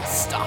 stuff.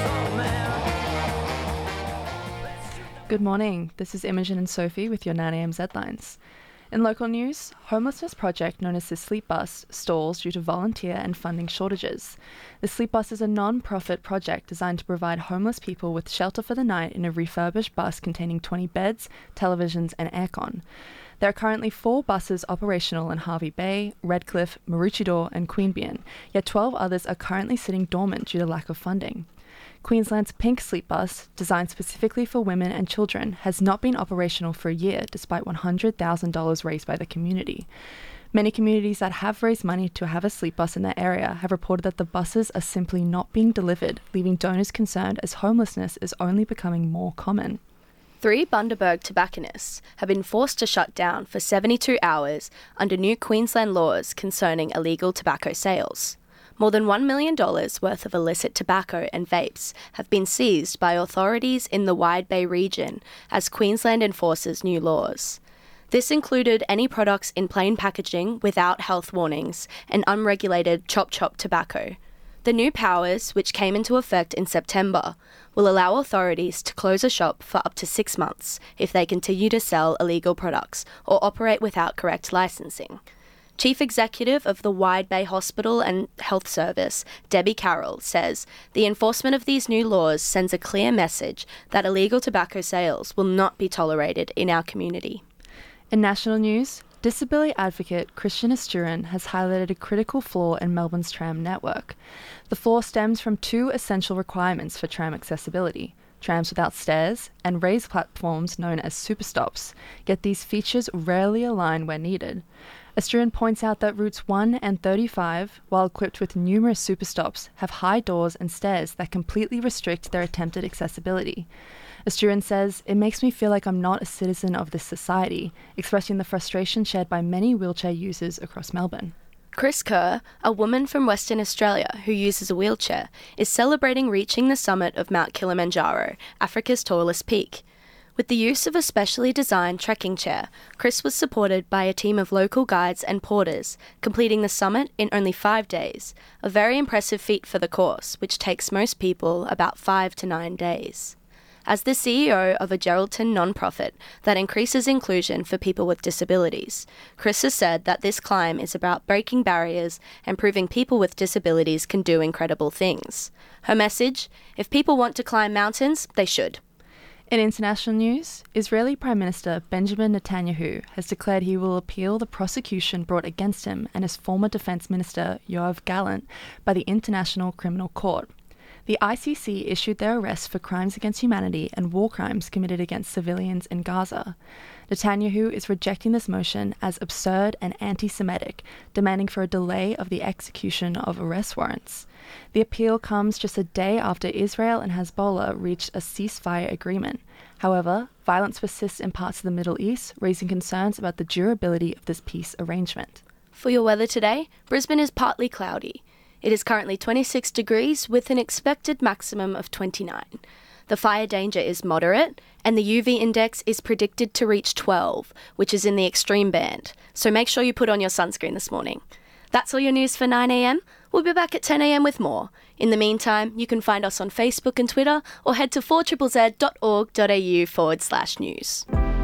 Good morning, this is Imogen and Sophie with your 9am Zlines. In local news, homelessness project known as the Sleep Bus stalls due to volunteer and funding shortages. The Sleep Bus is a non-profit project designed to provide homeless people with shelter for the night in a refurbished bus containing 20 beds, televisions and aircon. There are currently 4 buses operational in Hervey Bay, Redcliffe, Maroochydore and Queanbeyan, yet 12 others are currently sitting dormant due to lack of funding. Queensland's Pink Sleep Bus, designed specifically for women and children, has not been operational for a year despite $100,000 raised by the community. Many communities that have raised money to have a sleep bus in their area have reported that the buses are simply not being delivered, leaving donors concerned as homelessness is only becoming more common. 3 Bundaberg tobacconists have been forced to shut down for 72 hours under new Queensland laws concerning illegal tobacco sales. More than $1 million worth of illicit tobacco and vapes have been seized by authorities in the Wide Bay region as Queensland enforces new laws. This included any products in plain packaging without health warnings and unregulated chop tobacco. The new powers, which came into effect in September, will allow authorities to close a shop for up to 6 months if they continue to sell illegal products or operate without correct licensing. Chief Executive of the Wide Bay Hospital and Health Service, Debbie Carroll, says the enforcement of these new laws sends a clear message that illegal tobacco sales will not be tolerated in our community. In national news, disability advocate Christian Asturin has highlighted a critical flaw in Melbourne's tram network. The flaw stems from 2 essential requirements for tram accessibility: trams without stairs and raised platforms known as superstops, yet these features rarely align where needed. Asturin points out that routes 1 and 35, while equipped with numerous superstops, have high doors and stairs that completely restrict their attempted accessibility. Asturin says, "It makes me feel like I'm not a citizen of this society," expressing the frustration shared by many wheelchair users across Melbourne. Chris Kerr, a woman from Western Australia who uses a wheelchair, is celebrating reaching the summit of Mount Kilimanjaro, Africa's tallest peak. With the use of a specially designed trekking chair, Chris was supported by a team of local guides and porters, completing the summit in only 5 days, a very impressive feat for the course, which takes most people about 5 to 9 days. As the CEO of a Geraldton non-profit that increases inclusion for people with disabilities, Chris has said that this climb is about breaking barriers and proving people with disabilities can do incredible things. Her message: if people want to climb mountains, they should. In international news, Israeli Prime Minister Benjamin Netanyahu has declared he will appeal the prosecution brought against him and his former Defence Minister Yoav Gallant by the International Criminal Court. The ICC issued their arrests for crimes against humanity and war crimes committed against civilians in Gaza. Netanyahu is rejecting this motion as absurd and anti-Semitic, demanding for a delay of the execution of arrest warrants. The appeal comes just a day after Israel and Hezbollah reached a ceasefire agreement. However, violence persists in parts of the Middle East, raising concerns about the durability of this peace arrangement. For your weather today, Brisbane is partly cloudy. It is currently 26 degrees with an expected maximum of 29. The fire danger is moderate and the UV index is predicted to reach 12, which is in the extreme band. So make sure you put on your sunscreen this morning. That's all your news for 9am. We'll be back at 10am with more. In the meantime, you can find us on Facebook and Twitter or head to 4ZZZ.org.au/news.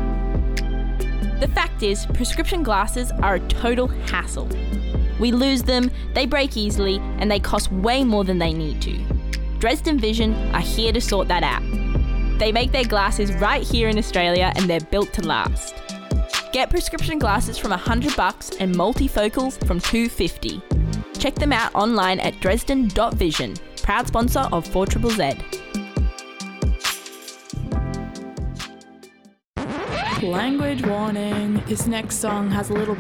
The fact is, prescription glasses are a total hassle. We lose them, they break easily, and they cost way more than they need to. Dresden Vision are here to sort that out. They make their glasses right here in Australia and they're built to last. Get prescription glasses from $100 and multifocals from $250. Check them out online at dresden.vision, proud sponsor of 4ZZZ. Language warning. This next song has a little bit